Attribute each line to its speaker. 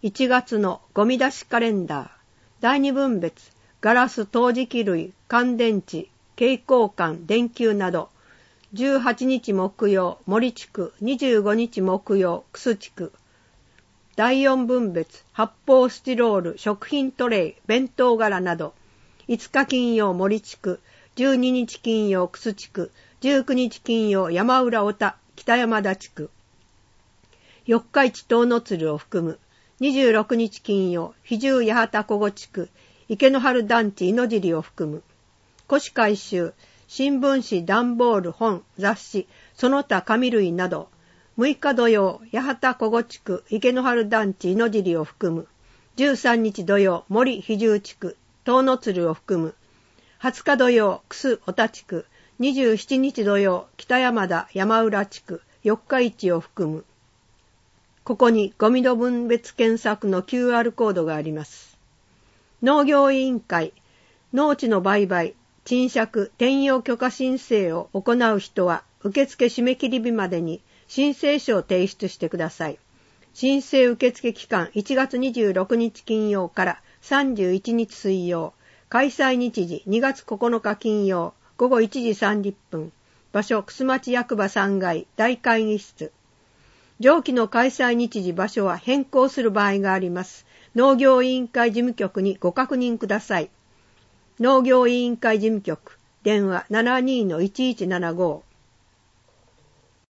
Speaker 1: 1月のゴミ出しカレンダー。第2分別、ガラス陶磁器類、乾電池、蛍光管、電球など。18日木曜、森地区、25日木曜、楠地区。第4分別、発泡スチロール、食品トレイ、弁当柄など。5日金曜、森地区、12日金曜、楠地区、19日金曜、山浦小田、北山田地区。4日市東の鶴を含む。26日金曜、比重八幡小後地区、池の春団地猪尻を含む。古紙回収、新聞紙、段ボール、本、雑誌、その他紙類など。6日土曜、八幡小後地区、池の春団地猪尻を含む。13日土曜、森比重地区、東の鶴を含む。20日土曜、楠小田地区、27日土曜、北山田山浦地区、四日市を含む。ここにゴミの分別検索の QR コードがあります。農業委員会、農地の売買、賃借、転用許可申請を行う人は、受付締め切り日までに申請書を提出してください。申請受付期間1月26日金曜から31日水曜。開催日時2月9日金曜午後1時30分。場所、楠町役場3階大会議室。上記の開催日時場所は変更する場合があります。農業委員会事務局にご確認ください。農業委員会事務局、電話 72-1175